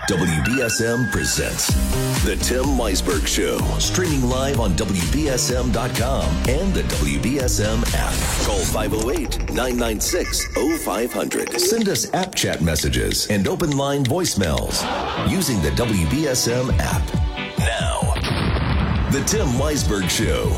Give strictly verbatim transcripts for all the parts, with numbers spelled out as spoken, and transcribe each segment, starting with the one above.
W B S M presents The Tim Weisberg Show. Streaming live on W B S M dot com and the W B S M app. Call five oh eight, nine nine six, oh five hundred. Send us app chat messages and open line voicemails using the W B S M app. Now, The Tim Weisberg Show.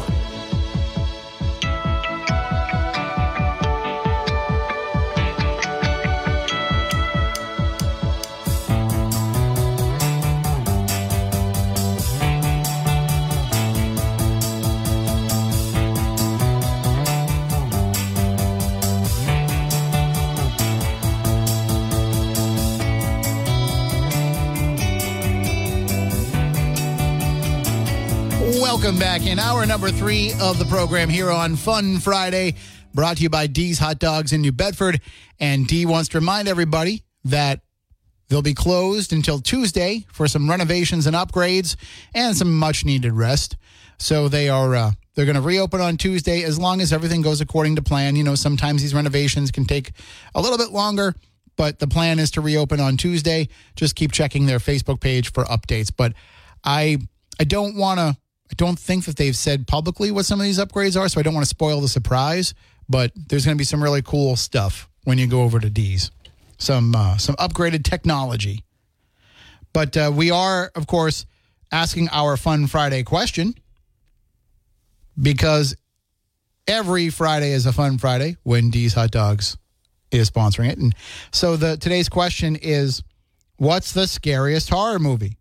Welcome back in hour number three of the program here on Fun Friday, brought to you by D's Hot Dogs in New Bedford. And D wants to remind everybody that they'll be closed until Tuesday for some renovations and upgrades and some much-needed rest. So they are uh, they're going to reopen on Tuesday as long as everything goes according to plan. You know, sometimes these renovations can take a little bit longer, but the plan is to reopen on Tuesday. Just keep checking their Facebook page for updates. But I I don't want to. I don't think that they've said publicly what some of these upgrades are, so I don't want to spoil the surprise, but there's going to be some really cool stuff when you go over to D's. Some uh, some upgraded technology. But uh, we are, of course, asking our Fun Friday question because every Friday is a Fun Friday when D's Hot Dogs is sponsoring it. And so the today's question is, what's the scariest horror movie?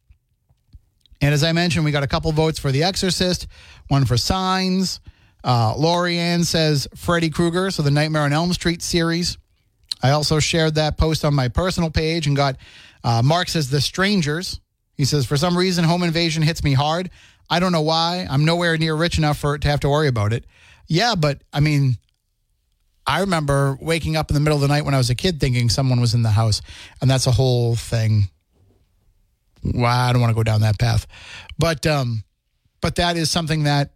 And as I mentioned, we got a couple votes for The Exorcist, one for Signs. Uh, Lori Ann says Freddy Krueger, so the Nightmare on Elm Street series. I also shared that post on my personal page and got, uh, Mark says The Strangers. He says, for some reason, home invasion hits me hard. I don't know why. I'm nowhere near rich enough for to have to worry about it. Yeah, but, I mean, I remember waking up in the middle of the night when I was a kid thinking someone was in the house, and that's a whole thing. Well, I don't want to go down that path. But um, but that is something that,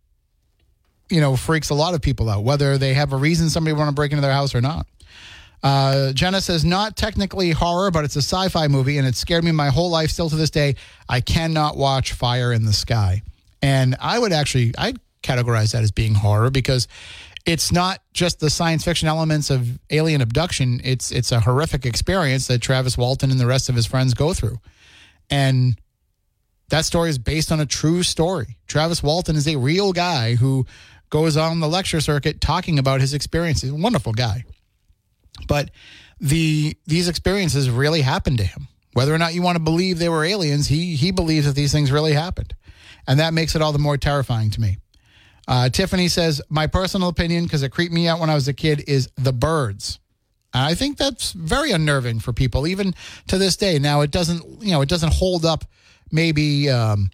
you know, freaks a lot of people out, whether they have a reason somebody want to break into their house or not. Uh, Jenna says, not technically horror, but it's a sci-fi movie, and it scared me my whole life. Still to this day, I cannot watch Fire in the Sky. And I would actually, I'd categorize that as being horror because it's not just the science fiction elements of alien abduction. It's it's a horrific experience that Travis Walton and the rest of his friends go through. And that story is based on a true story. Travis Walton is a real guy who goes on the lecture circuit talking about his experiences. A wonderful guy. But the these experiences really happened to him. Whether or not you want to believe they were aliens, he he believes that these things really happened. And that makes it all the more terrifying to me. Uh, Tiffany says, my personal opinion, because it creeped me out when I was a kid, is The Birds. And I think that's very unnerving for people, even to this day. Now, it doesn't, you know, it doesn't hold up maybe, um,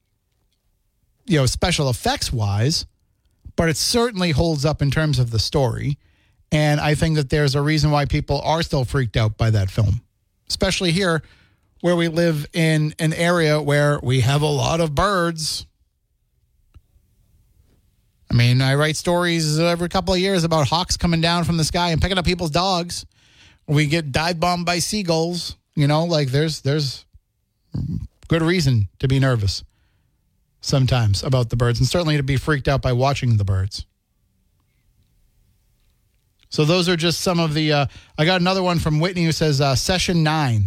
you know, special effects wise, but it certainly holds up in terms of the story. And I think that there's a reason why people are still freaked out by that film, especially here where we live in an area where we have a lot of birds. I mean, I write stories every couple of years about hawks coming down from the sky and picking up people's dogs. We get dive bombed by seagulls. You know, like there's there's good reason to be nervous sometimes about the birds, and certainly to be freaked out by watching the birds. So those are just some of the, uh, I got another one from Whitney who says uh, Session nine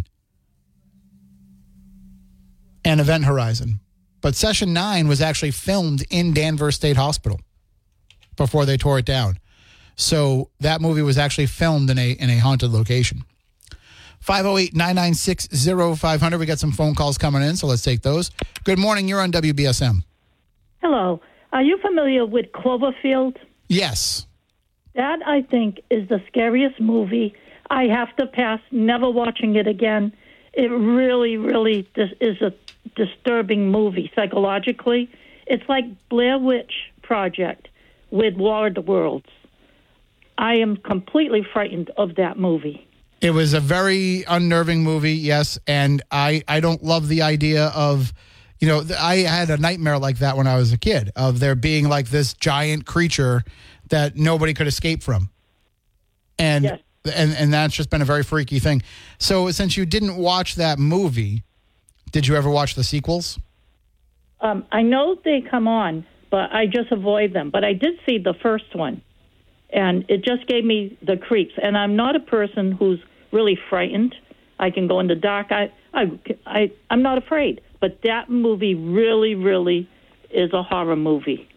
and Event Horizon. But Session nine was actually filmed in Danvers State Hospital before they tore it down. So that movie was actually filmed in a in a haunted location. five oh eight, nine nine six, oh five hundred. We got some phone calls coming in, so let's take those. Good morning. You're on W B S M. Hello. Are you familiar with Cloverfield? Yes. That, I think, is the scariest movie. I have to pass never watching it again. It really, really dis- is a disturbing movie psychologically. It's like Blair Witch Project with War of the Worlds. I am completely frightened of that movie. It was a very unnerving movie, yes, and I, I don't love the idea of, you know, I had a nightmare like that when I was a kid, of there being like this giant creature that nobody could escape from. And yes. and and that's just been a very freaky thing. So since you didn't watch that movie, did you ever watch the sequels? Um, I know they come on, but I just avoid them. But I did see the first one, and it just gave me the creeps. And I'm not a person who's really frightened. I can go in the dark. I, I, I, I'm not afraid. But that movie really, really is a horror movie.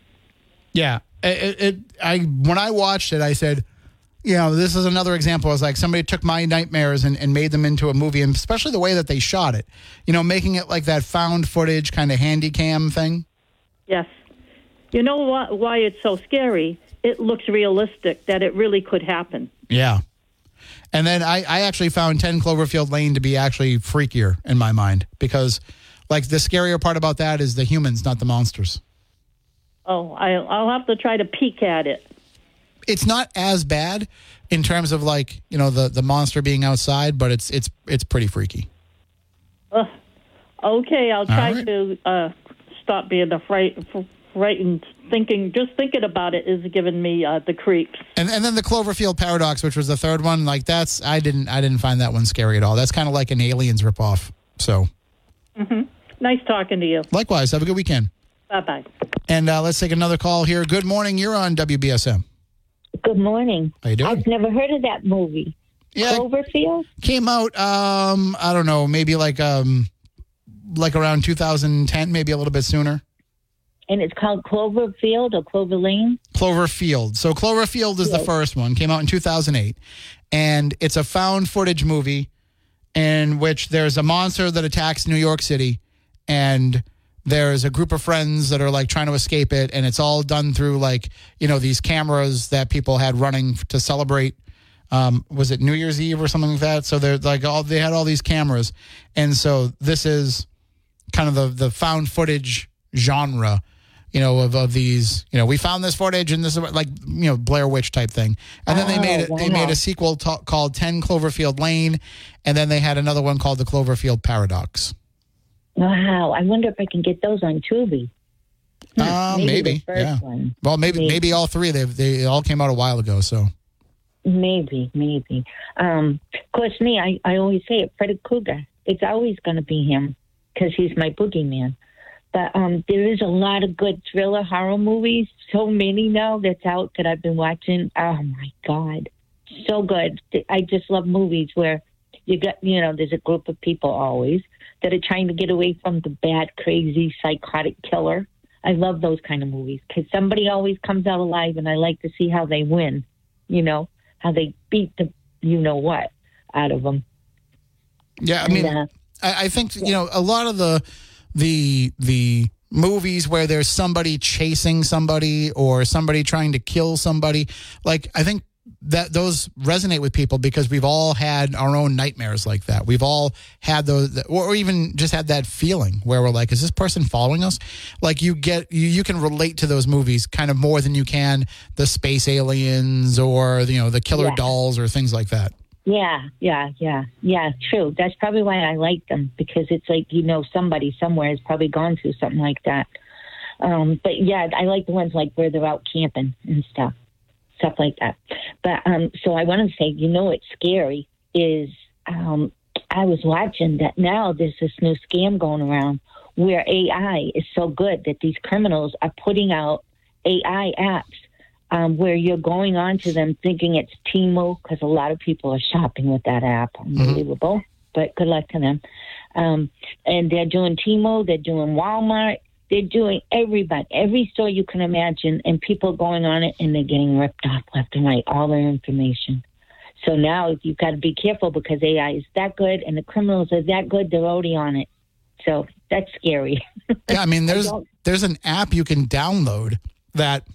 Yeah. It, it, I when I watched it, I said, you know, this is another example. I was like, somebody took my nightmares and, and made them into a movie, and especially the way that they shot it. You know, making it like that found footage kind of handy cam thing. Yes. You know why, why it's so scary? It looks realistic that it really could happen. Yeah. And then I, I actually found ten Cloverfield Lane to be actually freakier in my mind because, like, the scarier part about that is the humans, not the monsters. Oh, I, I'll have to try to peek at it. It's not as bad in terms of, like, you know, the, the monster being outside, but it's it's it's pretty freaky. Uh, okay, I'll try right. to uh, stop being afraid, frightened. Thinking, just thinking about it is giving me uh, the creeps. And and then the Cloverfield Paradox, which was the third one, like that's I didn't I didn't find that one scary at all. That's kind of like an Aliens ripoff. So, mm-hmm. Nice talking to you. Likewise. Have a good weekend. Bye bye. And uh, let's take another call here. Good morning. You're on W B S M. Good morning. How you doing? I've never heard of that movie. Yeah, Cloverfield? Came out, um, I don't know, maybe like um, like around two thousand ten, maybe a little bit sooner. And it's called Cloverfield or Clover Lane? Cloverfield. So Cloverfield is the first one. Came out in two thousand eight. And it's a found footage movie in which there's a monster that attacks New York City. And there's a group of friends that are like trying to escape it. And it's all done through like, you know, these cameras that people had running to celebrate. Um, was it New Year's Eve or something like that? So they're like all, they had all these cameras. And so this is kind of the, the found footage genre. You know, of, of these, you know, we found this footage and this is like, you know, Blair Witch type thing. And then they Oh, made it, they wow. made a sequel ta- called ten Cloverfield Lane. And then they had another one called the Cloverfield Paradox. Wow. I wonder if I can get those on Tubi. Uh, Maybe maybe. the first Yeah. one. Well, maybe, maybe, Maybe. all three. They they all came out a while ago. So Maybe, maybe. Um, of course, me, I, I always say it, Freddy Krueger. It's always going to be him because he's my boogeyman. But um, there is a lot of good thriller horror movies. So many now that's out that I've been watching. Oh, my God. So good. I just love movies where you got, you know, there's a group of people always that are trying to get away from the bad, crazy, psychotic killer. I love those kind of movies because somebody always comes out alive, and I like to see how they win, you know, how they beat the you-know-what out of them. yeah, I mean, And, uh, I, I think, you know, a lot of the the the movies where there's somebody chasing somebody or somebody trying to kill somebody, like I think that those resonate with people because we've all had our own nightmares like that. We've all had those, or even just had that feeling where we're like, is this person following us? Like you get, you, you can relate to those movies kind of more than you can the space aliens or, you know, the killer Yeah. dolls or things like that. Yeah, yeah, yeah, yeah, true. That's probably why I like them, because it's like, you know, somebody somewhere has probably gone through something like that. Um, but yeah, I like the ones like where they're out camping and stuff, stuff like that. But um, so I want to say, you know, what's scary is um, I was watching that now there's this new scam going around where A I is so good that these criminals are putting out A I apps Um, where you're going on to them thinking it's Temu, because a lot of people are shopping with that app. Unbelievable, mm-hmm. But good luck to them. Um, and they're doing Temu, they're doing Walmart, they're doing everybody, every store you can imagine, and people going on it, and they're getting ripped off left and right, all their information. So now you've got to be careful because A I is that good, and the criminals are that good, they're already on it. So that's scary. Yeah, I mean, there's I there's an app you can download that,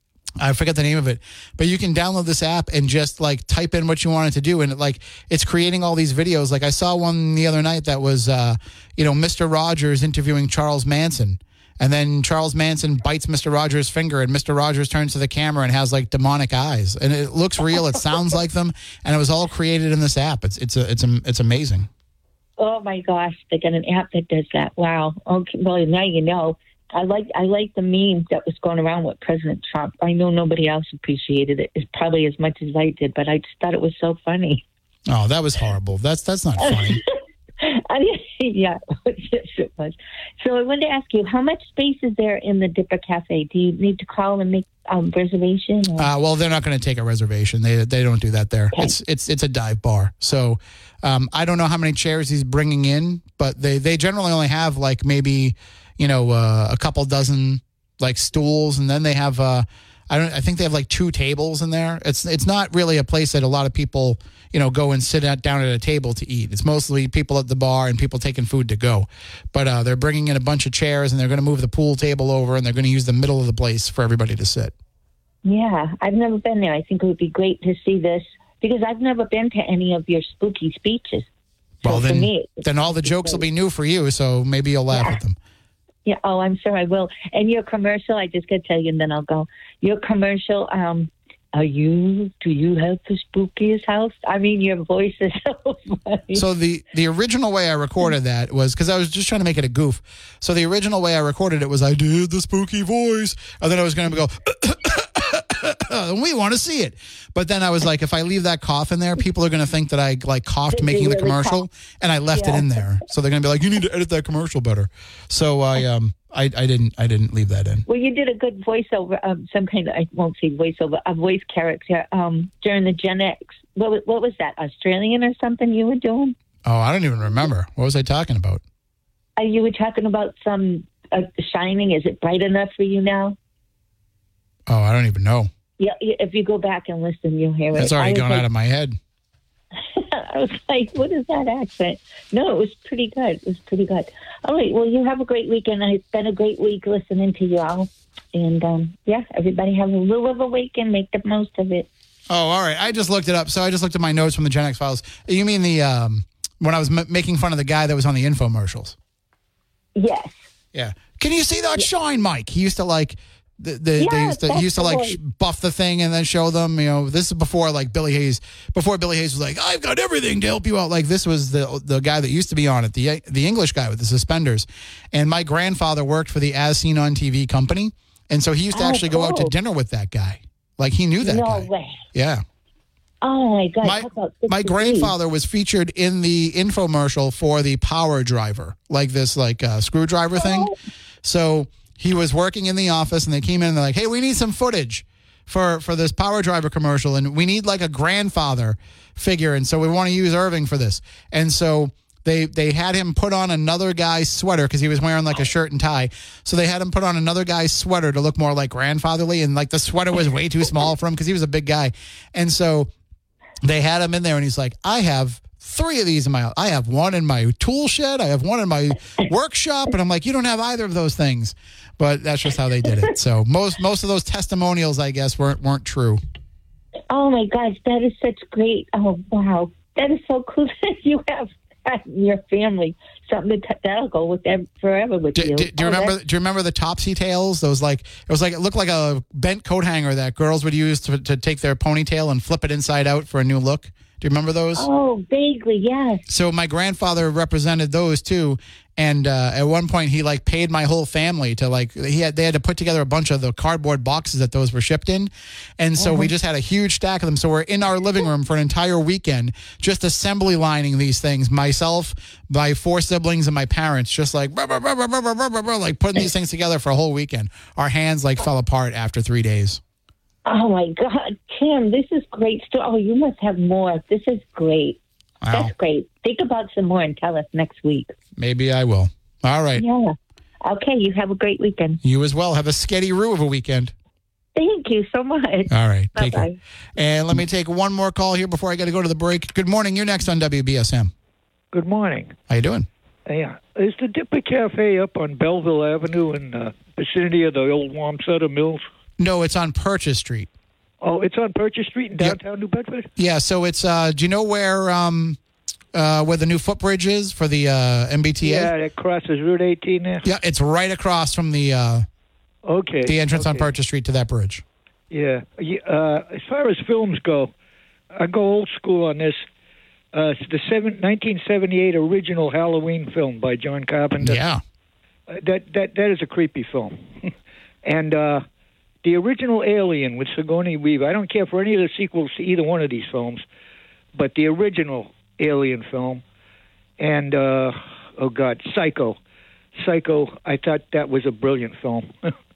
I forget the name of it, but you can download this app and just like type in what you want it to do. And it, like, it's creating all these videos. Like I saw one the other night that was, uh, you know, Mister Rogers interviewing Charles Manson. And then Charles Manson bites Mister Rogers' finger, and Mister Rogers turns to the camera and has like demonic eyes. And it looks real. It sounds like them. And it was all created in this app. It's, it's, a, it's, a, it's amazing. Oh my gosh, they got an app that does that. Wow. Okay, well, now you know. I like I like the meme that was going around with President Trump. I know nobody else appreciated it as probably as much as I did, but I just thought it was so funny. Oh, that was horrible. That's that's not funny. I mean, yeah, yes, it was. So I wanted to ask you, how much space is there in the Dipper Cafe? Do you need to call and make um, reservation? Or? Uh, well, they're not going to take a reservation. They they don't do that there. Okay. It's it's it's a dive bar. So um, I don't know how many chairs he's bringing in, but they, they generally only have like maybe, you know, uh, a couple dozen like stools, and then they have uh, I don't I think they have like two tables in there. It's it's not really a place that a lot of people, you know, go and sit at, down at a table to eat. It's mostly people at the bar and people taking food to go. But uh, they're bringing in a bunch of chairs, and they're going to move the pool table over, and they're going to use the middle of the place for everybody to sit. Yeah, I've never been there. I think it would be great to see this because I've never been to any of your spooky speeches. So Well, then, me, then all the jokes will be new for you, so maybe you'll laugh Yeah. at them. Yeah, oh, I'm sure I will. And your commercial, I just got to tell you, and then I'll go. Your commercial, um, are you, do you have the spookiest house? I mean, your voice is so funny. So the, the original way I recorded that was, because I was just trying to make it a goof. So the original way I recorded it was I did the spooky voice, and then I was going to go, we want to see it. But then I was like, if I leave that cough in there, people are going to think that I like coughed Did making you the really commercial, cough? and I left Yeah. it in there. So they're going to be like, you need to edit that commercial better. So I um I, I didn't I didn't leave that in. Well, you did a good voiceover, um, some kind of, I won't say voiceover, a voice character um, during the Gen X. What, was- what was that, Australian or something you were doing? Oh, I don't even remember. What was I talking about? Uh, you were talking about some uh, Shining. Is it bright enough for you now? Oh, I don't even know. Yeah, if you go back and listen, you'll hear it. It's already I was gone like, out of my head. I was like, what is that accent? No, it was pretty good. It was pretty good. All right, well, you have a great weekend. It's been a great week listening to you all. And, um, yeah, everybody have a little of a weekend. Make the most of it. Oh, all right. I just looked it up. So I just looked at my notes from the Gen X Files. You mean the um, when I was m- making fun of the guy that was on the infomercials? Yes. Yeah. Can you see that shine, Mike? He used to like the, the they Yeah, used to, that's he used to the like one. sh- buff the thing and then show them. You know, this is before like Billy Hayes. Before Billy Hayes was like, I've got everything to help you out. Like this was the the guy that used to be on it, the the English guy with the suspenders. And my grandfather worked for the As Seen on T V company, and so he used to Oh, actually go out to cool. dinner with that guy. Like he knew that No guy. way. Yeah. Oh, my God. My, Talk about my sixty-three. grandfather was featured in the infomercial for the power driver, like this like uh, screwdriver thing. Oh. So he was working in the office, and they came in and they're like, hey, we need some footage for, for this power driver commercial, and we need like a grandfather figure, and so we want to use Irving for this. And so they they had him put on another guy's sweater because he was wearing like a shirt and tie. So they had him put on another guy's sweater to look more like grandfatherly, and like the sweater was way too small for him because he was a big guy. And so they had him in there, and he's like, I have three of these in my, I have one in my tool shed. I have one in my workshop. And I'm like, you don't have either of those things. But that's just how they did it. So most most of those testimonials, I guess, weren't weren't true. Oh, my gosh. That is such great. Oh, wow. That is so cool that you have in your family something to, that'll go with them forever with Do, you. do, do you Oh, remember? that's- Do you remember the Topsy tails? Those like it was like it looked like a bent coat hanger that girls would use to to take their ponytail and flip it inside out for a new look. Do you remember those? Oh, vaguely, yes. So my grandfather represented those too, and uh, at one point he like paid my whole family to like he had they had to put together a bunch of the cardboard boxes that those were shipped in, and so we just had a huge stack of them. So we're in our living room for an entire weekend just assembly lining these things. Myself, my four siblings, and my parents just like brr, brr, brr, brr, brr, brr, brr, brr, like putting these things together for a whole weekend. Our hands like fell apart after three days. Oh, my God. Tim, this is great stuff. Oh, you must have more. This is great. Wow. That's great. Think about some more and tell us next week. Maybe I will. All right. Yeah. Okay, you have a great weekend. You as well. Have a sketty-roo of a weekend. Thank you so much. All right. Take Bye-bye. care. And let me take one more call here before I got to go to the break. Good morning. You're next on W B S M. Good morning. How you doing? Yeah, is the Dipper Cafe up on Belleville Avenue in the vicinity of the old Wamsutter Mills? No, it's on Purchase Street. Oh, it's on Purchase Street in Yep. downtown New Bedford? Yeah, so it's, uh, do you know where um, uh, where the new footbridge is for the uh, M B T A? Yeah, that crosses Route eighteen there? Yeah, it's right across from the uh, Okay. the entrance on okay. Purchase Street to that bridge. Yeah. Yeah, Uh, as far as films go, I go old school on this. Uh, it's the seven, nineteen seventy-eight original Halloween film by John Carpenter. Yeah. uh, that that that is a creepy film. And uh, the original Alien with Sigourney Weaver. I don't care for any of the sequels to either one of these films, but the original Alien film, and uh, oh God, Psycho. Psycho. I thought that was a brilliant film.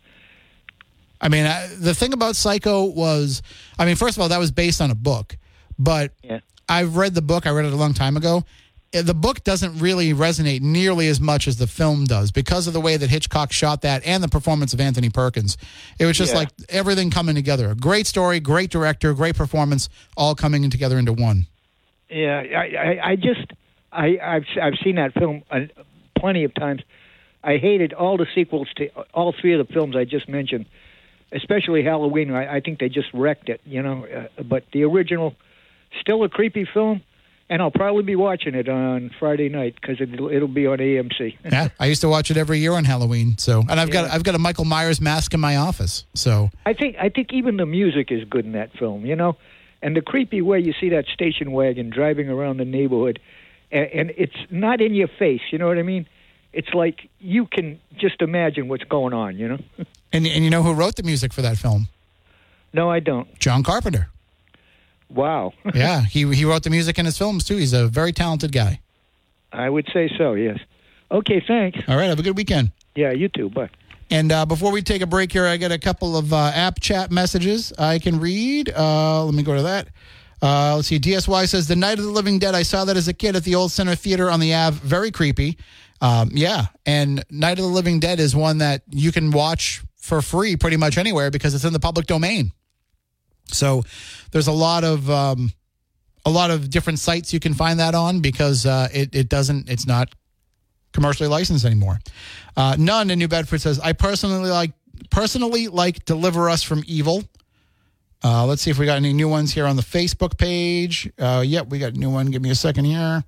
I mean, I, the thing about Psycho was, I mean, first of all, that was based on a book, but Yeah. I've read the book. I read it a long time ago. Uh, The book doesn't really resonate nearly as much as the film does because of the way that Hitchcock shot that and the performance of Anthony Perkins. It was just Yeah. like everything coming together. A great story, great director, great performance, all coming together into one. Yeah, I, I, I just, I, I've, I've seen that film uh, plenty of times. I hated all the sequels to all three of the films I just mentioned, especially Halloween. I, I think they just wrecked it, you know. Uh, but the original, still a creepy film, and I'll probably be watching it on Friday night because it'll, it'll be on A M C. Yeah, I used to watch it every year on Halloween. So, and I've got Yeah. I've got a Michael Myers mask in my office. So, I think I think even the music is good in that film, you know, and the creepy way you see that station wagon driving around the neighborhood, and, and it's not in your face, you know what I mean? It's like you can just imagine what's going on, you know? and and you know who wrote the music for that film? No, I don't. John Carpenter. Wow. Yeah, he he wrote the music in his films too. He's a very talented guy. I would say so, yes. Okay, thanks. All right, have a good weekend. Yeah, you too. Bye. And uh, before we take a break here, I got a couple of uh, app chat messages I can read. Uh, let me go to that. Uh, let's see. D S Y says, The Night of the Living Dead, I saw that as a kid at the Old Center Theater on the Ave. Very creepy. Um, yeah, and Night of the Living Dead is one that you can watch for free pretty much anywhere because it's in the public domain. So there's a lot of um, a lot of different sites you can find that on because uh, it, it doesn't, it's not commercially licensed anymore. Uh, None in New Bedford says, I personally like personally like Deliver Us from Evil. Uh, let's see if we got any new ones here on the Facebook page. Uh, yep, we got a new one. Give me a second here.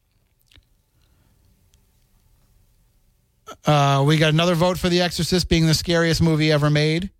Uh, we got another vote for The Exorcist being the scariest movie ever made.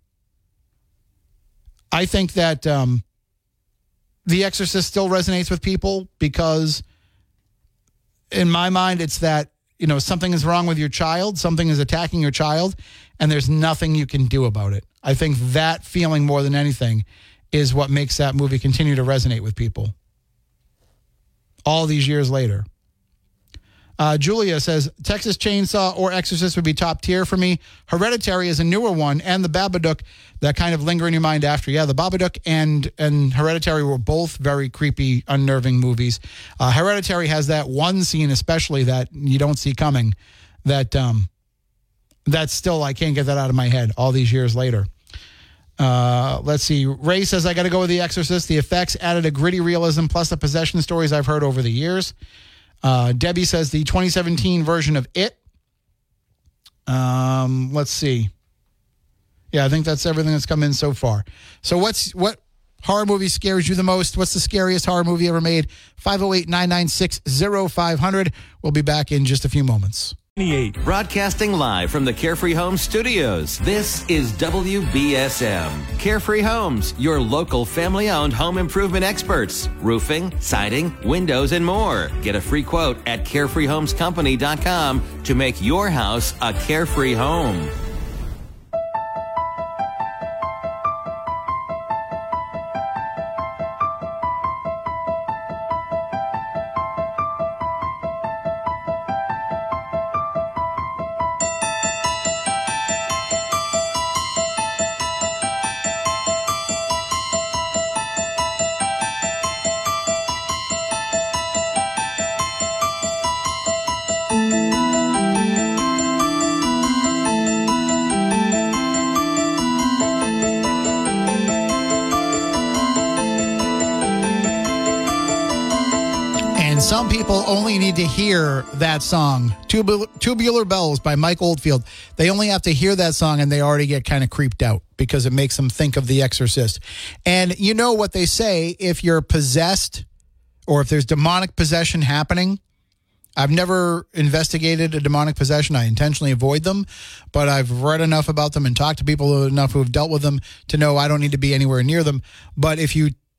I think that um, The Exorcist still resonates with people because in my mind, it's that, you know, something is wrong with your child, something is attacking your child, and there's nothing you can do about it. I think that feeling more than anything is what makes that movie continue to resonate with people all these years later. Uh, Julia says, Texas Chainsaw or Exorcist would be top tier for me. Hereditary is a newer one, and The Babadook that kind of linger in your mind after. Yeah, The Babadook and, and Hereditary were both very creepy, unnerving movies. Uh, Hereditary has that one scene especially that you don't see coming that um, that's still, I can't get that out of my head all these years later. Uh, let's see. Ray says, I got to go with The Exorcist. The effects added a gritty realism plus the possession stories I've heard over the years. Uh, Debbie says the twenty seventeen version of It. Um, let's see. Yeah, I think that's everything that's come in so far. So what's what horror movie scares you the most? What's the scariest horror movie ever made? five oh eight, nine nine six, oh five hundred. We'll be back in just a few moments. Broadcasting live from the Carefree Homes studios. This is W B S M. Carefree Homes, your local family-owned home improvement experts. Roofing, siding, windows, and more. Get a free quote at carefree homes company dot com to make your house a carefree home. Some people only need to hear that song, Tubular, Tubular Bells by Mike Oldfield. They only have to hear that song and they already get kind of creeped out because it makes them think of The Exorcist. And you know what they say, if you're possessed or if there's demonic possession happening, I've never investigated a demonic possession. I intentionally avoid them, but I've read enough about them and talked to people enough who have dealt with them to know I don't need to be anywhere near them. But if you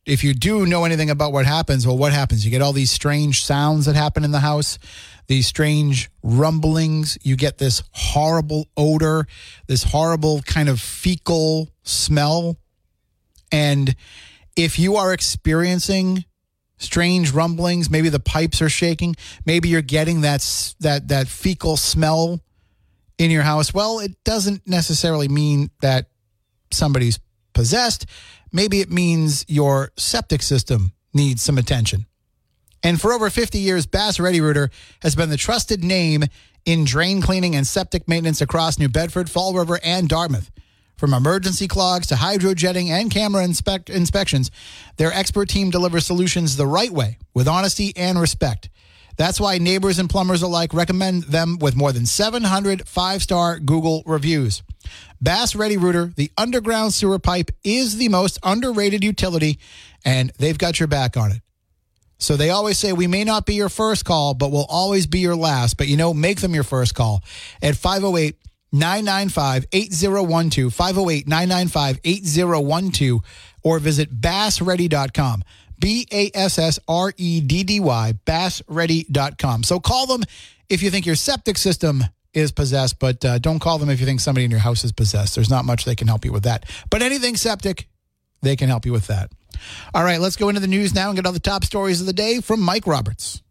if you do know anything about what happens, well, what happens? You get all these strange sounds that happen in the house, these strange rumblings. You get this horrible odor, this horrible kind of fecal smell. And if you are experiencing strange rumblings, maybe the pipes are shaking, maybe you're getting that that that fecal smell in your house, well, it doesn't necessarily mean that somebody's possessed. Maybe it means your septic system needs some attention. And for over fifty years, Bass Ready-Rooter has been the trusted name in drain cleaning and septic maintenance across New Bedford, Fall River, and Dartmouth. From emergency clogs to hydrojetting and camera inspect- inspections, their expert team delivers solutions the right way with honesty and respect. That's why neighbors and plumbers alike recommend them with more than seven hundred five-star Google reviews. Bass Ready-Rooter, the underground sewer pipe, is the most underrated utility, and they've got your back on it. So they always say, we may not be your first call, but we'll always be your last. But, you know, make them your first call at five oh eight, nine nine five, eight oh one two, five oh eight, nine nine five, eight oh one two, or visit bass ready dot com. B A S S R E D D Y, bass ready dot com. So call them if you think your septic system is possessed, but uh, don't call them if you think somebody in your house is possessed. There's not much they can help you with that. But anything septic, they can help you with that. All right, let's go into the news now and get all the top stories of the day from Mike Roberts.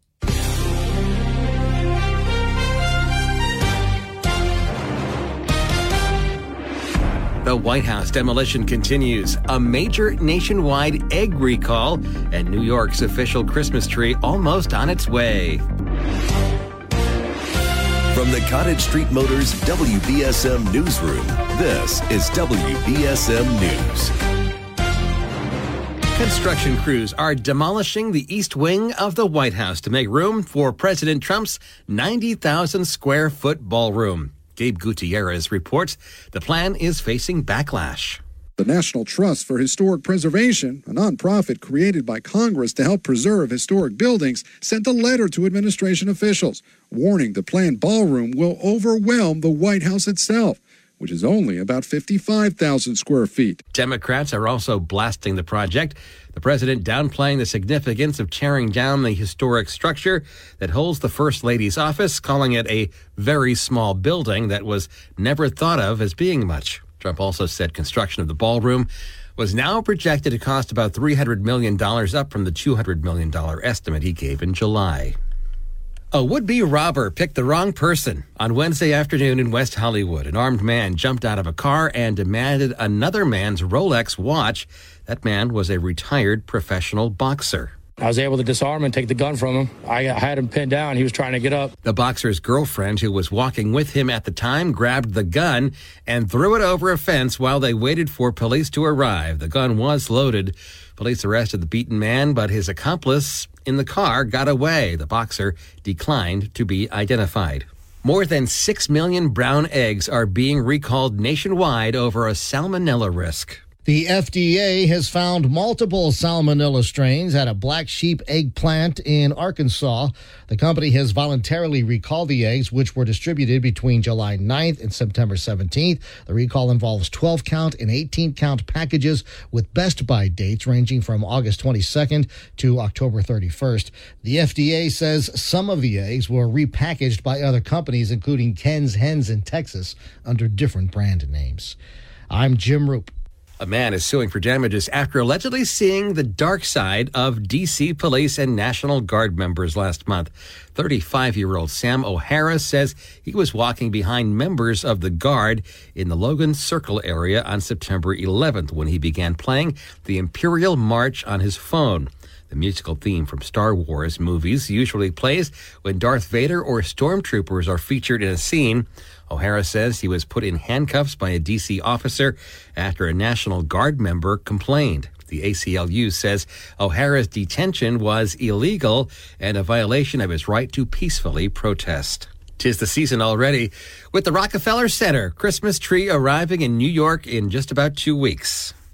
The White House demolition continues. A major nationwide egg recall, and New York's official Christmas tree almost on its way. From the Cottage Street Motors W B S M Newsroom, this is W B S M News. Construction crews are demolishing the east wing of the White House to make room for President Trump's ninety thousand square foot ballroom. Gabe Gutierrez reports the plan is facing backlash. The National Trust for Historic Preservation, a nonprofit created by Congress to help preserve historic buildings, sent a letter to administration officials warning the planned ballroom will overwhelm the White House itself, which is only about fifty-five thousand square feet. Democrats are also blasting the project. The president downplaying the significance of tearing down the historic structure that holds the First Lady's office, calling it a very small building that was never thought of as being much. Trump also said construction of the ballroom was now projected to cost about three hundred million dollars, up from the two hundred million dollars estimate he gave in July. A would-be robber picked the wrong person. On Wednesday afternoon in West Hollywood, an armed man jumped out of a car and demanded another man's Rolex watch. That man was a retired professional boxer. I was able to disarm and take the gun from him. I had him pinned down. He was trying to get up. The boxer's girlfriend, who was walking with him at the time, grabbed the gun and threw it over a fence while they waited for police to arrive. The gun was loaded. Police arrested the beaten man, but his accomplice in the car got away. The boxer declined to be identified. More than six million brown eggs are being recalled nationwide over a salmonella risk. The F D A has found multiple salmonella strains at a black sheep egg plant in Arkansas. The company has voluntarily recalled the eggs, which were distributed between July ninth and September seventeenth. The recall involves twelve count and eighteen count packages with best buy dates ranging from August twenty-second to October thirty-first. The F D A says some of the eggs were repackaged by other companies, including Ken's Hens in Texas, under different brand names. I'm Jim Roop. A man is suing for damages after allegedly seeing the dark side of D C police and National Guard members last month. thirty-five-year-old Sam O'Hara says he was walking behind members of the Guard in the Logan Circle area on September eleventh when he began playing the Imperial March on his phone. The musical theme from Star Wars movies usually plays when Darth Vader or stormtroopers are featured in a scene. O'Hara says he was put in handcuffs by a D C officer after a National Guard member complained. The A C L U says O'Hara's detention was illegal and a violation of his right to peacefully protest. 'Tis the season already, with the Rockefeller Center Christmas tree arriving in New York in just about two weeks.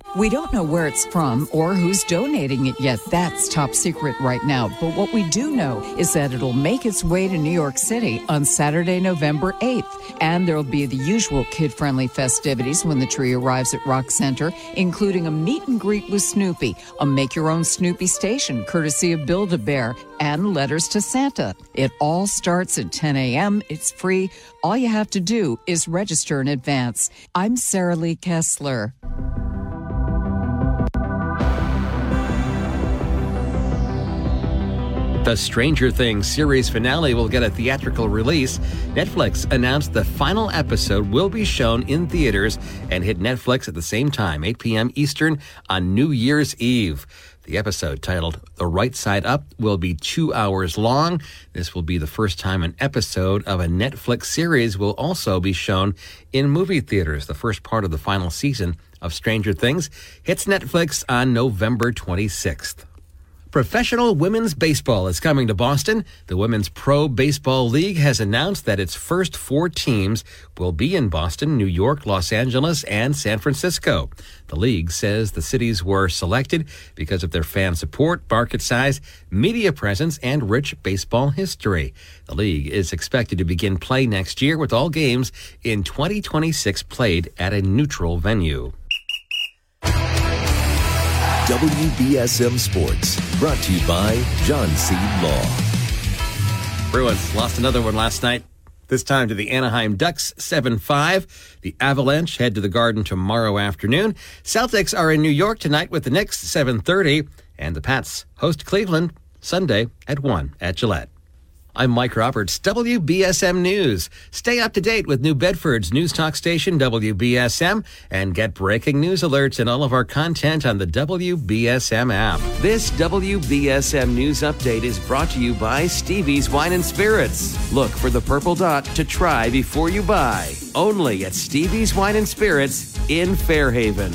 We don't know where it's from or who's donating it yet. That's top secret right now. But what we do know is that it'll make its way to New York City on Saturday, November eighth. And there'll be the usual kid-friendly festivities when the tree arrives at Rock Center, including a meet and greet with Snoopy, a make-your-own Snoopy station courtesy of Build-A-Bear, and letters to Santa. It all starts at ten a.m. It's free. All you have to do is register in advance. I'm Sarah Lee Kessler. The Stranger Things series finale will get a theatrical release. Netflix announced the final episode will be shown in theaters and hit Netflix at the same time, eight p.m. Eastern, on New Year's Eve. The episode, titled The Right Side Up, will be two hours long. This will be the first time an episode of a Netflix series will also be shown in movie theaters. The first part of the final season of Stranger Things hits Netflix on November twenty-sixth. Professional women's baseball is coming to Boston. The Women's Pro Baseball League has announced that its first four teams will be in Boston, New York, Los Angeles, and San Francisco. The league says the cities were selected because of their fan support, market size, media presence, and rich baseball history. The league is expected to begin play next year, with all games in twenty twenty-six played at a neutral venue. W B S M Sports, brought to you by John Seed Law. Bruins lost another one last night, this time to the Anaheim Ducks, seven five. The Avalanche head to the Garden tomorrow afternoon. Celtics are in New York tonight with the Knicks, seven thirty. And the Pats host Cleveland Sunday at one at Gillette. I'm Mike Roberts, W B S M News. Stay up to date with New Bedford's news talk station, W B S M, and get breaking news alerts and all of our content on the W B S M app. This W B S M News Update is brought to you by Stevie's Wine and Spirits. Look for the purple dot to try before you buy. Only at Stevie's Wine and Spirits in Fairhaven.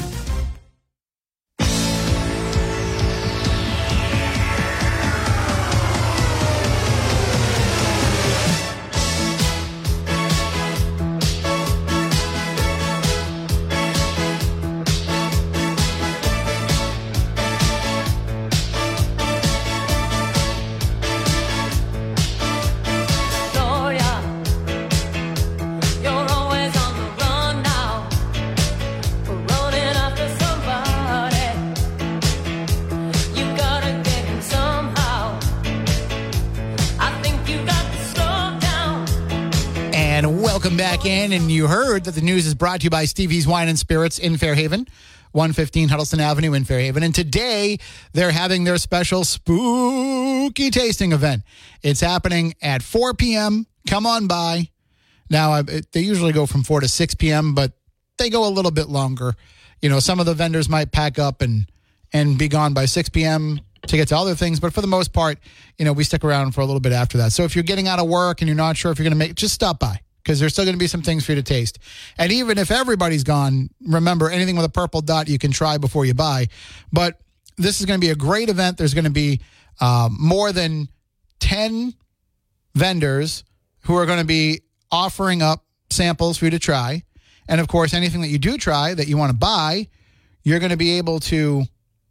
Welcome back in, and you heard that the news is brought to you by Stevie's Wine and Spirits in Fairhaven, one fifteen Huddleston Avenue in Fairhaven. And today they're having their special spooky tasting event. It's happening at four p.m. Come on by. Now, it, they usually go from four to six p.m., but they go a little bit longer. You know, some of the vendors might pack up and, and be gone by six p.m. to get to other things, but for the most part, you know, we stick around for a little bit after that. So if you're getting out of work and you're not sure if you're going to make, just stop by, because there's still going to be some things for you to taste. And even if everybody's gone, remember, anything with a purple dot you can try before you buy. But this is going to be a great event. There's going to be um, more than ten vendors who are going to be offering up samples for you to try. And, of course, anything that you do try that you want to buy, you're going to be able to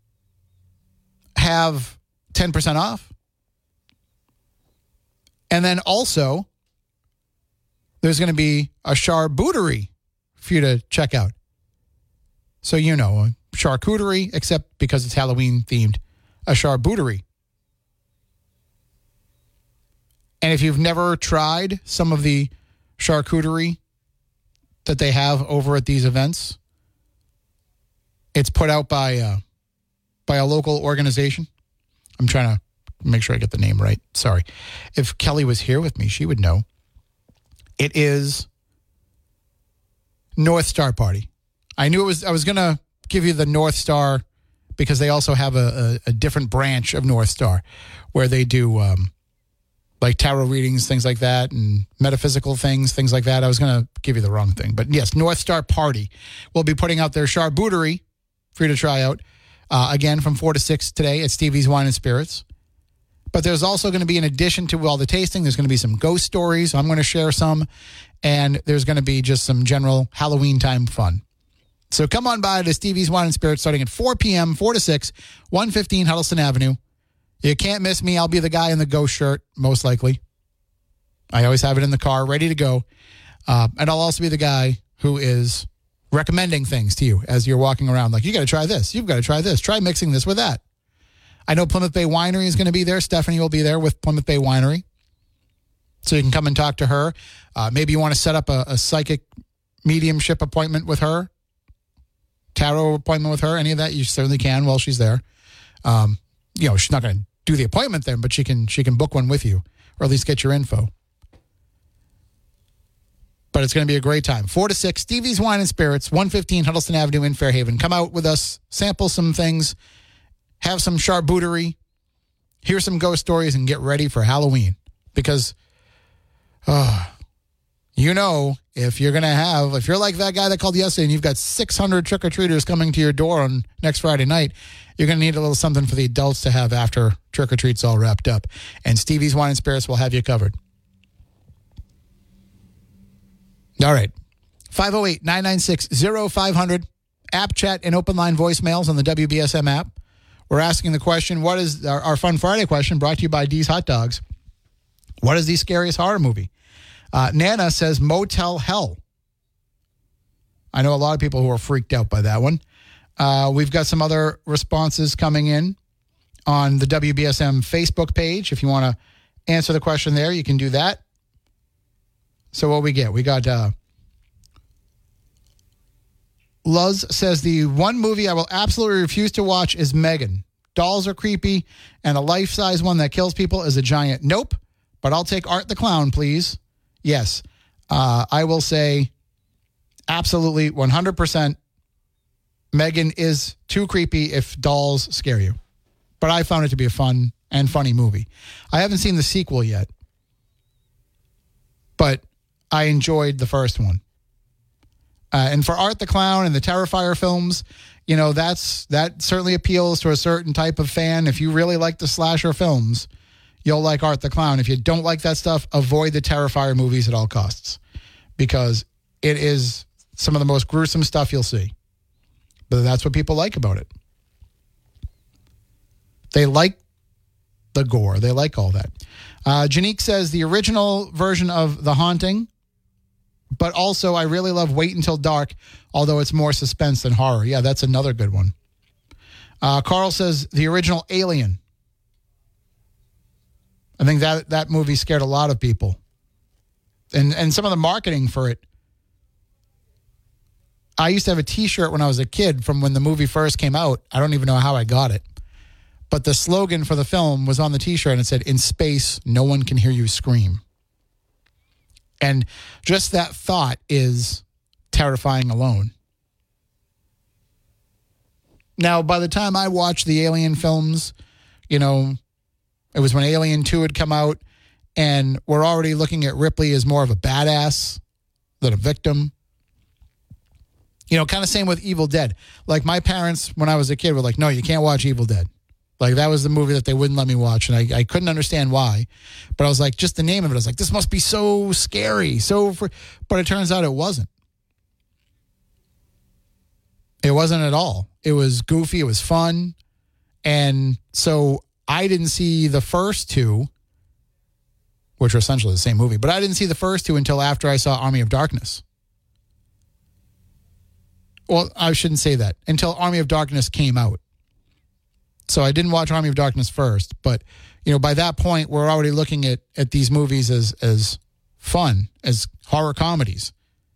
have ten percent off. And then also, there's going to be a charcuterie for you to check out. So, you know, a charcuterie, except because it's Halloween themed, a charcuterie. And if you've never tried some of the charcuterie that they have over at these events, it's put out by uh, by a local organization. I'm trying to make sure I get the name right. Sorry. If Kelly was here with me, she would know. It is North Star Party. I knew it was, I was going to give you the North Star because they also have a, a, a different branch of North Star where they do um, like tarot readings, things like that, and metaphysical things, things like that. I was going to give you the wrong thing. But yes, North Star Party will be putting out their charcuterie for you to try out. Uh, again, from four to six today at Stevie's Wine and Spirits. But there's also going to be, in addition to all the tasting, there's going to be some ghost stories. I'm going to share some. And there's going to be just some general Halloween time fun. So come on by to Stevie's Wine and Spirits starting at four p.m., four to six, one fifteen Huddleston Avenue. You can't miss me. I'll be the guy in the ghost shirt, most likely. I always have it in the car, ready to go. Uh, and I'll also be the guy who is recommending things to you as you're walking around. Like, you got to try this. You've got to try this. Try mixing this with that. I know Plymouth Bay Winery is going to be there. Stephanie will be there with Plymouth Bay Winery. So you can come and talk to her. Uh, maybe you want to set up a, a psychic mediumship appointment with her. Tarot appointment with her. Any of that, you certainly can while she's there. Um, you know, she's not going to do the appointment then, but she can she can book one with you, or at least get your info. But it's going to be a great time. Four to six, Stevie's Wine and Spirits, one fifteen Huddleston Avenue in Fairhaven. Come out with us, sample some things, have some charcuterie, hear some ghost stories, and get ready for Halloween. Because, uh, you know, if you're going to have, if you're like that guy that called yesterday and you've got six hundred trick-or-treaters coming to your door on next Friday night, you're going to need a little something for the adults to have after trick-or-treat's all wrapped up. And Stevie's Wine and Spirits will have you covered. All right. five oh eight, nine nine six, oh five hundred. App chat and open line voicemails on the W B S M app. We're asking the question, what is our, our Fun Friday question brought to you by D's Hot Dogs. What is the scariest horror movie? Uh, Nana says Motel Hell. I know a lot of people who are freaked out by that one. Uh, we've got some other responses coming in on the W B S M Facebook page. If you want to answer the question there, you can do that. So what we get? We got uh, Luz says the one movie I will absolutely refuse to watch is Megan. Dolls are creepy, and a life-size one that kills people is a giant nope. But I'll take Art the Clown, please. Yes, uh, I will say absolutely one hundred percent Megan is too creepy if dolls scare you. But I found it to be a fun and funny movie. I haven't seen the sequel yet, but I enjoyed the first one. Uh, and for Art the Clown and the Terrifier films, you know, that's that certainly appeals to a certain type of fan. If you really like the slasher films, you'll like Art the Clown. If you don't like that stuff, avoid the Terrifier movies at all costs, because it is some of the most gruesome stuff you'll see. But that's what people like about it. They like the gore. They like all that. Uh, Janique says the original version of The Haunting, but also I really love Wait Until Dark, although it's more suspense than horror. Yeah, that's another good one. Uh, Carl says the original Alien. I think that that movie scared a lot of people. And and some of the marketing for it. I used to have a T-shirt when I was a kid from when the movie first came out. I don't even know how I got it. But the slogan for the film was on the T-shirt and it said, "In space, no one can hear you scream." And just that thought is terrifying alone. Now, by the time I watched the Alien films, you know, it was when Alien two had come out, and we're already looking at Ripley as more of a badass than a victim. You know, kind of same with Evil Dead. Like, my parents, when I was a kid, were like, no, you can't watch Evil Dead. Like, that was the movie that they wouldn't let me watch, and I, I couldn't understand why. But I was like, just the name of it, I was like, this must be so scary. So, fr-. But it turns out it wasn't. It wasn't at all. It was goofy. It was fun. And so I didn't see the first two, which are essentially the same movie, but I didn't see the first two until after I saw Army of Darkness. Well, I shouldn't say that. Until Army of Darkness came out. So I didn't watch Army of Darkness first, but you know, by that point, we're already looking at, at these movies as as fun, as horror comedies.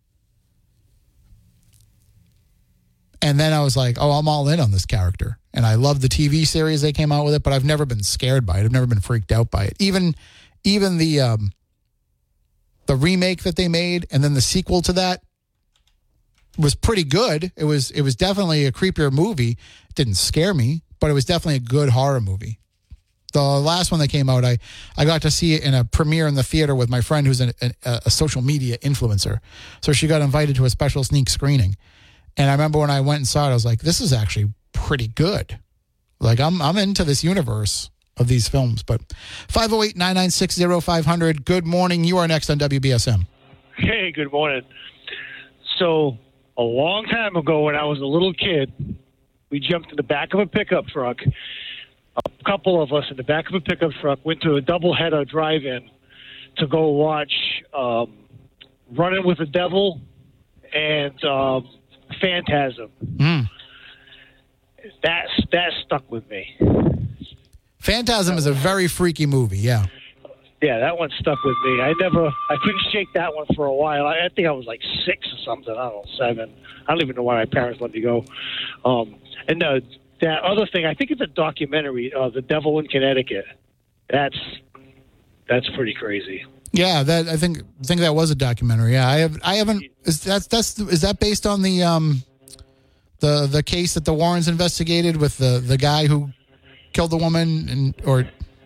And then I was like, oh, I'm all in on this character. And I love the T V series they came out with it, but I've never been scared by it. I've never been freaked out by it. Even even the um, the remake that they made and then the sequel to that was pretty good. It was it was definitely a creepier movie. It didn't scare me, but it was definitely a good horror movie. The last one that came out, I, I got to see it in a premiere in the theater with my friend who's an, a, a social media influencer. So she got invited to a special sneak screening. And I remember when I went and saw it, I was like, this is actually pretty good. Like, I'm I'm into this universe of these films. But five oh eight, nine nine six, oh five hundred, good morning. You are next on W B S M. Hey, good morning. So a long time ago when I was a little kid, we jumped in the back of a pickup truck. A couple of us in the back of a pickup truck went to a doubleheader drive-in to go watch um, Running with the Devil and um, Phantasm. Mm. That's, that stuck with me. Phantasm is a very freaky movie, yeah. Yeah, that one stuck with me. I never, I couldn't shake that one for a while. I, I think I was like six or something. I don't know, seven. I don't even know why my parents let me go. Um, and uh, that other thing, I think it's a documentary, uh, The Devil in Connecticut. That's that's pretty crazy. Yeah, that I think I think that was a documentary. Yeah, I have I haven't. Is that that's is that based on the um the the case that the Warrens investigated with the the guy who killed the woman and or.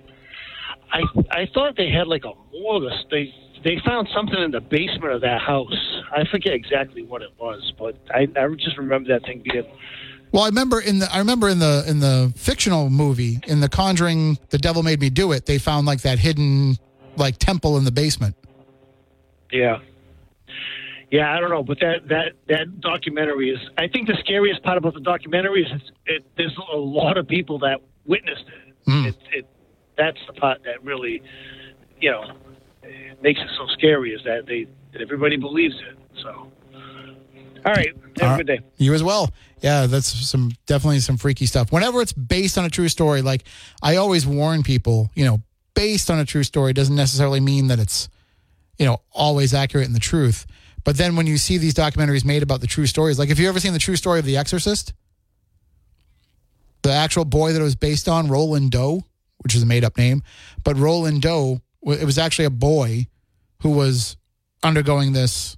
I I thought they had like a morgue. They they found something in the basement of that house. I forget exactly what it was, but I, I just remember that thing being. Well, I remember in the I remember in the in the fictional movie in The Conjuring, The Devil Made Me Do It. They found like that hidden like temple in the basement. Yeah, yeah, I don't know, but that that that documentary is. I think the scariest part about the documentary is it, it, there's a lot of people that witnessed it. Mm. It, it That's the part that really, you know, makes it so scary is that they that everybody believes it. So, all right, have a good day. You as well. Yeah, that's some definitely some freaky stuff. Whenever it's based on a true story, like I always warn people, you know, based on a true story doesn't necessarily mean that it's, you know, always accurate in the truth. But then when you see these documentaries made about the true stories, like if you've ever seen the true story of The Exorcist, the actual boy that it was based on, Roland Doe, which is a made-up name, but Roland Doe, it was actually a boy who was undergoing this,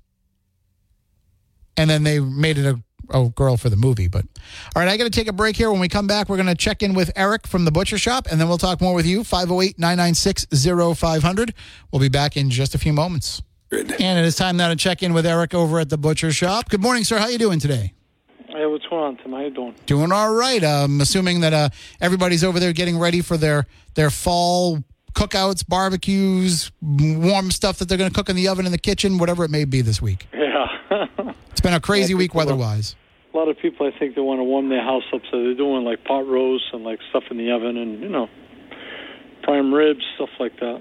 and then they made it a, a girl for the movie. But all right, I got to take a break here. When we come back, we're going to check in with Eric from the Butcher Shop, and then we'll talk more with you, five oh eight, nine nine six, oh five hundred. We'll be back in just a few moments. And it is time now to check in with Eric over at the Butcher Shop. Good morning, sir. How you doing today? Hey, what's going on, Tim? How you doing? Doing all right. I'm assuming that uh, everybody's over there getting ready for their their fall cookouts, barbecues, warm stuff that they're going to cook in the oven in the kitchen, whatever it may be this week. Yeah. It's been a crazy yeah, week weather-wise. A lot of people, I think, they want to warm their house up, so they're doing like pot roast and like stuff in the oven and, you know, prime ribs, stuff like that.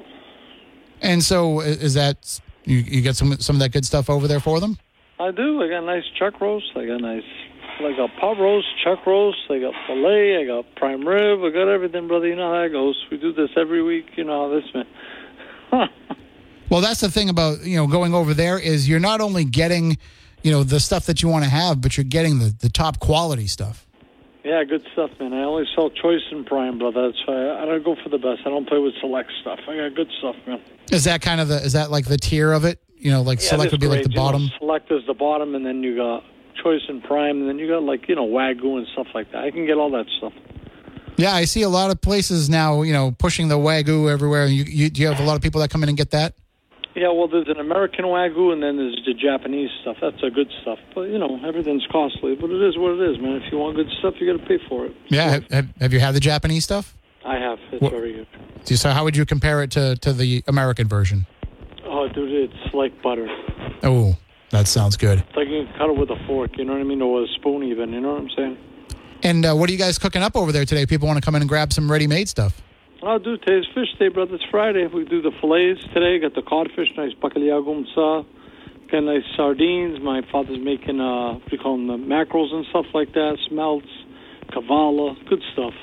And so is that, you, you get some some of that good stuff over there for them? I do. I got a nice chuck roast. I got a nice... I got pot roast, chuck roast, I got filet, I got prime rib, I got everything, brother. You know how that goes. We do this every week. You know how this, man. Well, that's the thing about, you know, going over there is you're not only getting, you know, the stuff that you want to have, but you're getting the, the top quality stuff. Yeah, good stuff, man. I only sell choice and prime, brother. That's why I, I don't go for the best. I don't play with select stuff. I got good stuff, man. Is that kind of the, is that like the tier of it? You know, like yeah, select would be like the bottom? You know, select is the bottom, and then you got choice and prime, and then you got like, you know, Wagyu and stuff like that. I can get all that stuff. Yeah, I see a lot of places now, you know, pushing the Wagyu everywhere. You, you, do you have a lot of people that come in and get that? Yeah, well, there's an American Wagyu, and then there's the Japanese stuff. That's a good stuff. But, you know, everything's costly, but it is what it is, man. If you want good stuff, you got to pay for it. Yeah, have, have you had the Japanese stuff? I have. It's what, very good. So how would you compare it to, to the American version? Oh, dude, it's like butter. Oh, that sounds good. It's like you can cut it with a fork, you know what I mean, or a spoon even, you know what I'm saying? And uh, what are you guys cooking up over there today? People want to come in and grab some ready-made stuff. Oh, dude, today's fish day, brother. It's Friday. We do the fillets today. Got the codfish, nice bacalhau, got nice sardines. My father's making, uh, what do you call them, the mackerels and stuff like that, smelts, cavala, good stuff.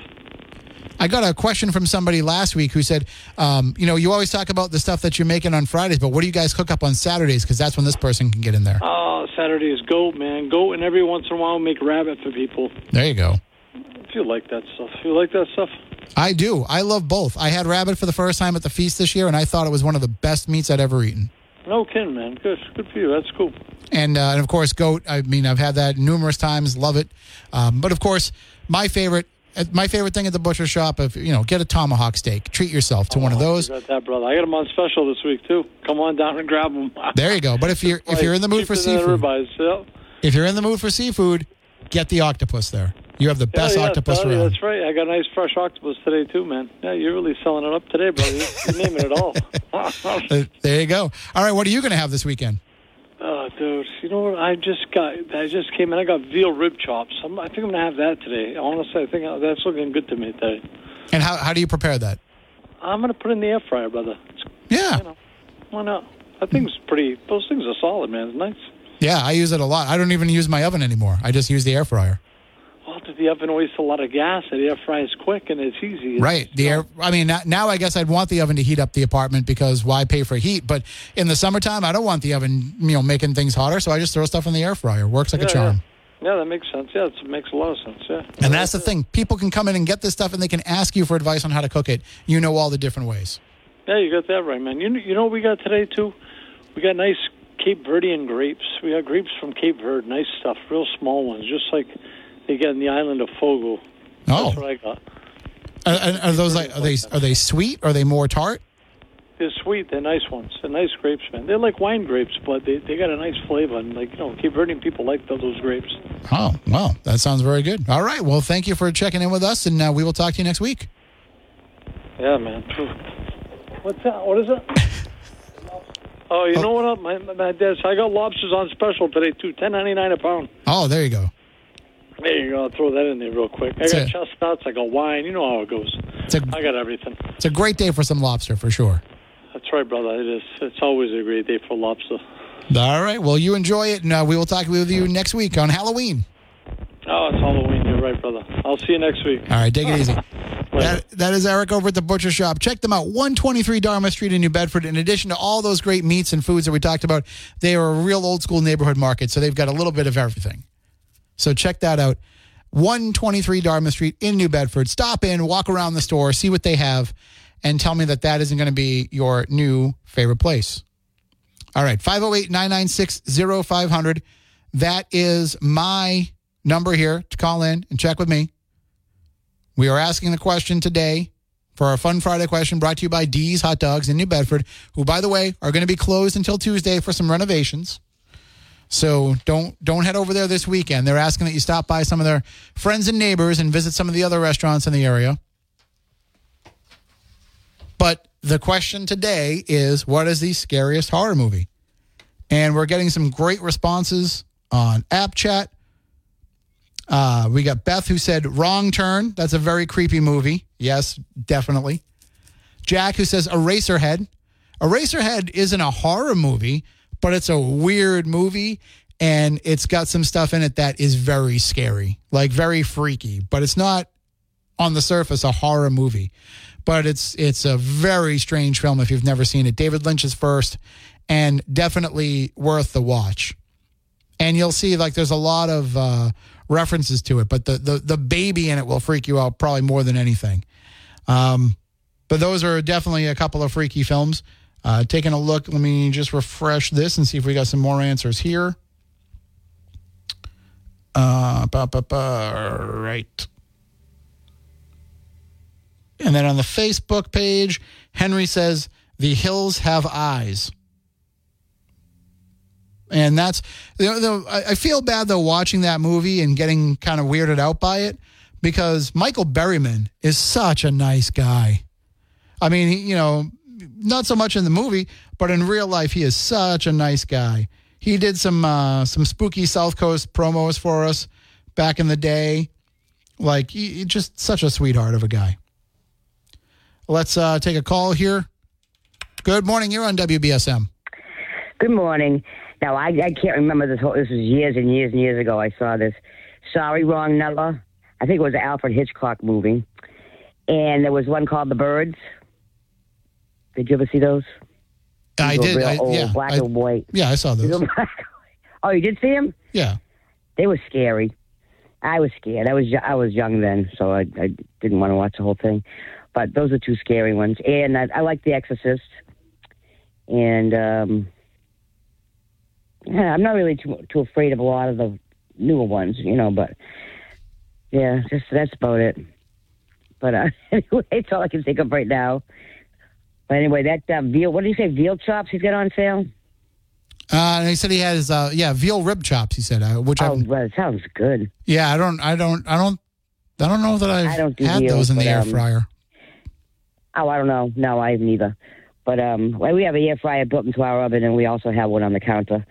I got a question from somebody last week who said, um, you know, you always talk about the stuff that you're making on Fridays, but what do you guys cook up on Saturdays? Because that's when this person can get in there. Oh, uh, Saturday is goat, man. Goat, and every once in a while make rabbit for people. There you go. If you like that stuff. If you like that stuff? I do. I love both. I had rabbit for the first time at the feast this year, and I thought it was one of the best meats I'd ever eaten. No kidding, man. Good. Good for you. That's cool. And, uh, and of course, goat. I mean, I've had that numerous times. Love it. Um, but, of course, my favorite... My favorite thing at the butcher shop, if you know, get a tomahawk steak. Treat yourself to oh, one of those. I got that, brother. I got them on special this week too. Come on down and grab them. There you go. But if you're if you're in the mood for seafood, yeah. if you're in the mood for seafood, get the octopus there. You have the best yeah, yeah, octopus around. That's right. I got a nice fresh octopus today too, man. Yeah, you're really selling it up today, brother. You're naming it all. uh, there you go. All right, what are you going to have this weekend? Uh, dude. You know what? I just got. I just came in. I got veal rib chops. I'm, I think I'm gonna have that today. Honestly, I think that's looking good to me today. And how how do you prepare that? I'm gonna put it in the air fryer, brother. It's, yeah. You know, why not? That thing's pretty. Those things are solid, man. It's nice. Yeah, I use it a lot. I don't even use my oven anymore. I just use the air fryer. Well, the oven wastes a lot of gas. The air fryer is quick and it's easy. It's, right. The air. I mean, now I guess I'd want the oven to heat up the apartment because why pay for heat? But in the summertime, I don't want the oven, you know, making things hotter. So I just throw stuff in the air fryer. Works like yeah, a charm. Yeah. yeah, that makes sense. Yeah, it makes a lot of sense. Yeah. And that's the thing. People can come in and get this stuff, and they can ask you for advice on how to cook it. You know all the different ways. Yeah, you got that right, man. You know, you know what we got today too? We got nice Cape Verdean grapes. We got grapes from Cape Verde. Nice stuff. Real small ones, just like they get in the island of Fogo. Oh, that's what I got. Are, are those like are they are they sweet? Are they more tart? They're sweet. They're nice ones. They're nice grapes, man. They're like wine grapes, but they they got a nice flavor. And like you know, Cape Verdean people like those grapes. Oh, well, that sounds very good. All right. Well, thank you for checking in with us, and uh, we will talk to you next week. Yeah, man. What's that? What is it? Oh, you oh. know what? My, my dad, I got lobsters on special today too. ten ninety nine a pound. Oh, there you go. There you go. I'll throw that in there real quick. I That's got it. chestnuts. I got wine. You know how it goes. A, I got everything. It's a great day for some lobster, for sure. That's right, brother. It is. It's always a great day for lobster. All right. Well, you enjoy it, and uh, we will talk with you next week on Halloween. Oh, it's Halloween. You're right, brother. I'll see you next week. All right. Take it easy. That, that is Eric over at the Butcher Shop. Check them out, one twenty-three Dartmouth Street in New Bedford. In addition to all those great meats and foods that we talked about, they are a real old-school neighborhood market, so they've got a little bit of everything. So check that out, one twenty-three Dartmouth Street in New Bedford. Stop in, walk around the store, see what they have, and tell me that that isn't going to be your new favorite place. All right, five oh eight, nine nine six, oh five hundred. That is my number here to call in and check with me. We are asking the question today for our Fun Friday question brought to you by D's Hot Dogs in New Bedford, who, by the way, are going to be closed until Tuesday for some renovations. So don't don't head over there this weekend. They're asking that you stop by some of their friends and neighbors and visit some of the other restaurants in the area. But the question today is, what is the scariest horror movie? And we're getting some great responses on App Chat. Uh, we got Beth who said Wrong Turn. That's a very creepy movie. Yes, definitely. Jack who says Eraserhead. Eraserhead isn't a horror movie, but it's a weird movie, and it's got some stuff in it that is very scary, like very freaky. But it's not, on the surface, a horror movie. But it's it's a very strange film if you've never seen it. David Lynch's first, and definitely worth the watch. And you'll see, like, there's a lot of uh, references to it, but the, the the baby in it will freak you out probably more than anything. Um, but those are definitely a couple of freaky films. Uh, taking a look, let me just refresh this and see if we got some more answers here. Uh, ba, ba, ba, right. And then on the Facebook page, Henry says, The Hills Have Eyes. And that's, you know, I feel bad, though, watching that movie and getting kind of weirded out by it, because Michael Berryman is such a nice guy. I mean, he, you know, not so much in the movie, but in real life, he is such a nice guy. He did some uh, some spooky South Coast promos for us back in the day. Like, he, he just such a sweetheart of a guy. Let's uh, take a call here. Good morning. You're on W B S M. Good morning. Now, I, I can't remember this whole, this was years and years and years ago I saw this. Sorry, Wrong Number. I think it was an Alfred Hitchcock movie. And there was one called The Birds. Did you ever see those? I those did. I, old, yeah. Black I, and white. Yeah, I saw those. Oh, you did see them? Yeah. They were scary. I was scared. I was I was young then, so I, I didn't want to watch the whole thing. But those are two scary ones. And I, I like The Exorcist. And... um Yeah, I'm not really too too afraid of a lot of the newer ones, you know, but yeah, just that's about it. But uh, anyway, that's all I can think of right now. But anyway, that uh, veal, what did you say, veal chops he's got on sale? Uh, and he said he has, uh, yeah, veal rib chops, he said, uh, which Oh, I've, well, it sounds good. yeah, I don't, I don't, I don't, I don't know that I've I don't do had veal, those in the but, air um, fryer. Oh, I don't know. No, I haven't either. But um, well, we have an air fryer built into our oven, and we also have one on the counter.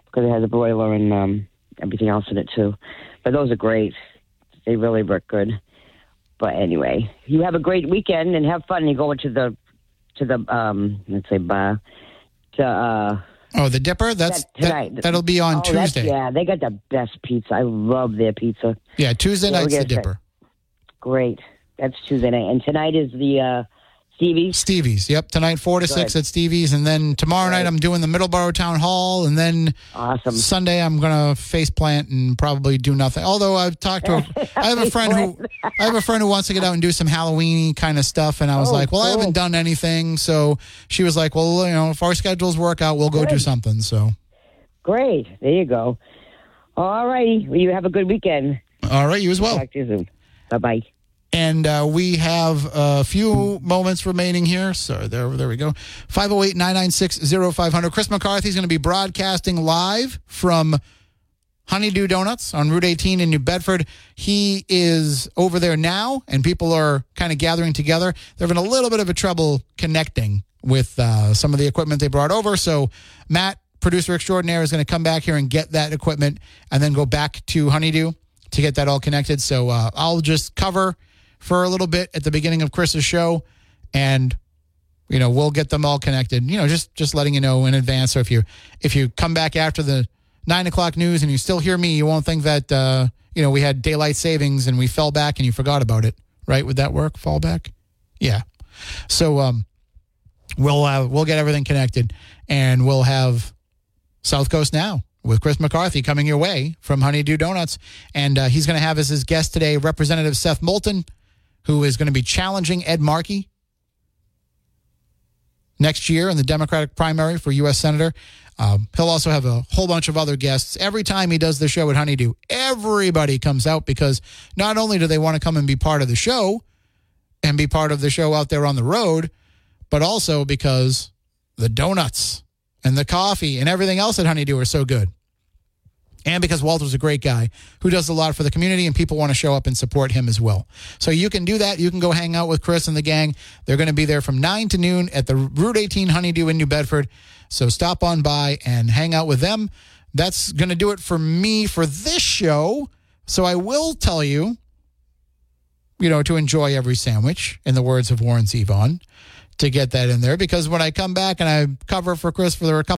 because it has a broiler and um, everything else in it too. But those are great. They really work good. But anyway, you have a great weekend and have fun. You go into the to the um, let's say bar to. Uh, oh, the Dipper. That's that, tonight. That, that'll be on oh, Tuesday. Yeah, they got the best pizza. I love their pizza. Yeah, Tuesday yeah, night's the Dipper. Great. That's Tuesday night, and tonight is the. Uh, Stevie's? Stevie's, yep. Tonight, four to Good. six at Stevie's. And then tomorrow Right. night, I'm doing the Middleborough Town Hall. And then awesome. Sunday, I'm going to face plant and probably do nothing. Although I've talked to, a, I have a friend who, I have a friend who wants to get out and do some Halloween kind of stuff. And I was Oh, like, well, I cool. haven't done anything. So she was like, well, you know, if our schedules work out, we'll go Good. do something. So. Great. There you go. All righty. Well, you have a good weekend. All right. You as well. Talk to you soon. Bye-bye. And uh, we have a few moments remaining here. So there, there we go. five oh eight, nine nine six, oh five hundred. Chris McCarthy is going to be broadcasting live from Honeydew Donuts on Route eighteen in New Bedford. He is over there now, and people are kind of gathering together. They're having a little bit of a trouble connecting with uh, some of the equipment they brought over. So Matt, producer extraordinaire, is going to come back here and get that equipment and then go back to Honeydew to get that all connected. So uh, I'll just cover for a little bit at the beginning of Chris's show, and you know we'll get them all connected. You know, just just letting you know in advance. So if you if you come back after the nine o'clock news and you still hear me, you won't think that uh, you know we had daylight savings and we fell back and you forgot about it. Right? Would that work? Fall back? Yeah. So um, we'll uh, we'll get everything connected, and we'll have South Coast Now with Chris McCarthy coming your way from Honeydew Donuts, and uh, he's going to have as his guest today Representative Seth Moulton, who is going to be challenging Ed Markey next year in the Democratic primary for U S Senator. Um, he'll also have a whole bunch of other guests. Every time he does the show at Honeydew, everybody comes out because not only do they want to come and be part of the show and be part of the show out there on the road, but also because the donuts and the coffee and everything else at Honeydew are so good. And because Walter's a great guy who does a lot for the community, and people want to show up and support him as well. So you can do that. You can go hang out with Chris and the gang. They're going to be there from nine to noon at the Route eighteen Honeydew in New Bedford. So stop on by and hang out with them. That's going to do it for me for this show. So I will tell you, you know, to enjoy every sandwich, in the words of Warren Zevon, to get that in there. Because when I come back and I cover for Chris for a couple